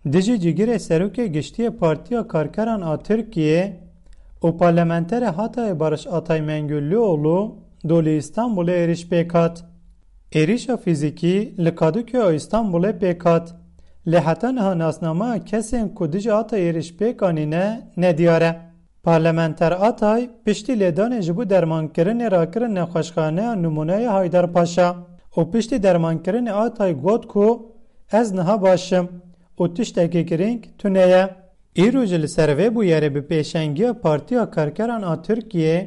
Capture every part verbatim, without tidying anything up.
Dijî cîgirê Serokê Giştî Partiya Karkeran a Tirkiyê û Parlamenterê Hatayê Barış Atay Mengüllüoğlu do li Îstanbulê êriş pêk hat. Êrişa fîzîkî li Kadıköy a Îstanbulê pêk hat. Lê heta niha nasnameya kesên ku dijî Atay êriş pêk anîne nediyar e. Parlamenter Atay piştî lêdanê ji bo dermankirinê rakirin nexweşxaneya Numûneyê Haydarpaşa û piştî dermankirinê Atay got ku ez niha baş im û tiştekî girîng tune ye. Îro jî li ser vê bûyerê bi pêşengiya Partiya Karkeran a Tirkiyê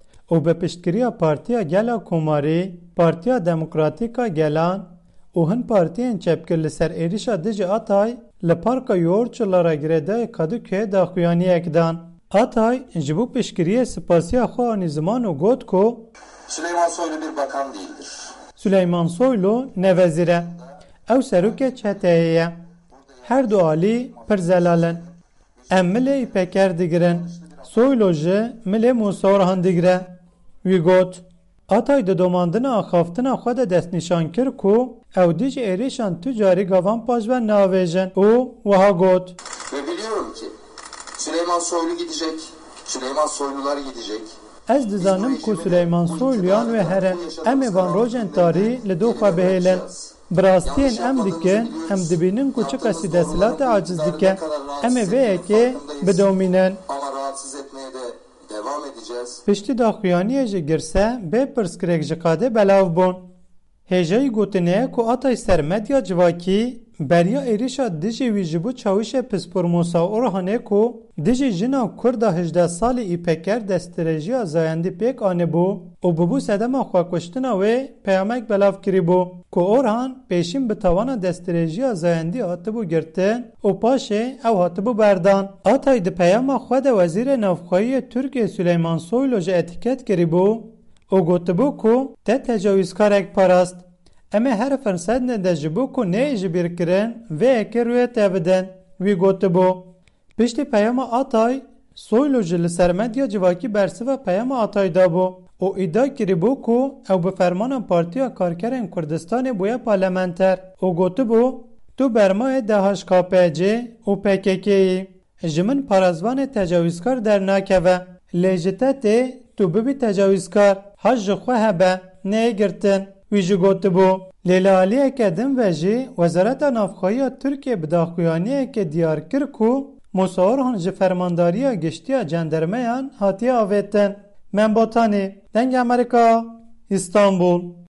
û bi piştgiriya Partiya Gela Komarî, Partiya Demokratîk a Gelan û hin partiyên çepkir li ser êrişa dijî Atay li Parka Yoğurtçulara Girêdayê Kadıköy'ê daxuyaniyek dan. Atay ji bo piştgiriyê spasiya xwe anî ziman û got ku Süleyman Soylu bir bakan değildir. Süleyman Soylu ne vezîr e. Ew serokê çeteyê ye. Her du alî pir zelal in. Em milê îpeker digirin. Soylu jî milê Musa Orhan digire. Wî got. Atay di domandina axaftina xwe de destnîşan kir ku ew dijî êrişan tu carî gavan pajber neavêjin û wiha got. Ve biliyorum ki Süleyman Soylu gidecek, Süleyman Soylular gidecek. Ez dizanim ku Süleyman Soyluyan wê here. Em ê van rojên tarî li dû xwe bihêlin. Bi rastiyên em dikin, em dibînin ku çi kesî desthilatê aciz dike. Em ê vê yekê bidomînin. Ama rahatsız etmeye de devam edeceğiz. Piştî daxuyaniyê jî girse bê pirsgirêk ji qadê belav bûn. Hêjayî gotineye ku Atay ser medya civakî beriya êrişa dijî wî ji bo Çavuşê Pispor Musa Orhanê ku dijî jina Kurd a hejdeh salî îpeker destdirejiya zayendî pêk anîbû û bibû sedema xwekuştina wê peyamek belav kirîbû ku Orhan pêşîn bi tawana destdirejiya zayendî hatibû girtin û paşê ew hatibû berdan. Atay di peyama xwe de Wezîrê Navxweyî Tirkiye Süleyman Soylu jî etîket kirîbû û gotibû ku te tecawîzkarek parast. Em ê her firsedinê de ji bo ku neyê jî bîrkirin vê yekê rûyê te bidin. Wî gotibû. Piştî peyama Atay, Soylu jî li ser medya civakî bersiva peyama Atay dabû û îdia kirîbû ku ew bi fermana Partiya Karkerên Kurdistanê bûye parlamenter û gotibû tu bermayê D H K P C û P K K'yî. Ji min parasvanê tecawîzkar dernakeve. Lê ji te tê tu bibî tecawîzkar. Haj ji xwe hebe, neyê girtin. Wî jî gotibû. Lê li aliyeke din ve jî Wezareta Navxweyiya Tirkiye bi daxuyaniyekê diyar kir ku Musa Orhan ji fermandariya giştiya cendermeyan hatiye avêtin. Membotanî, Deng Amerîka, İstanbul.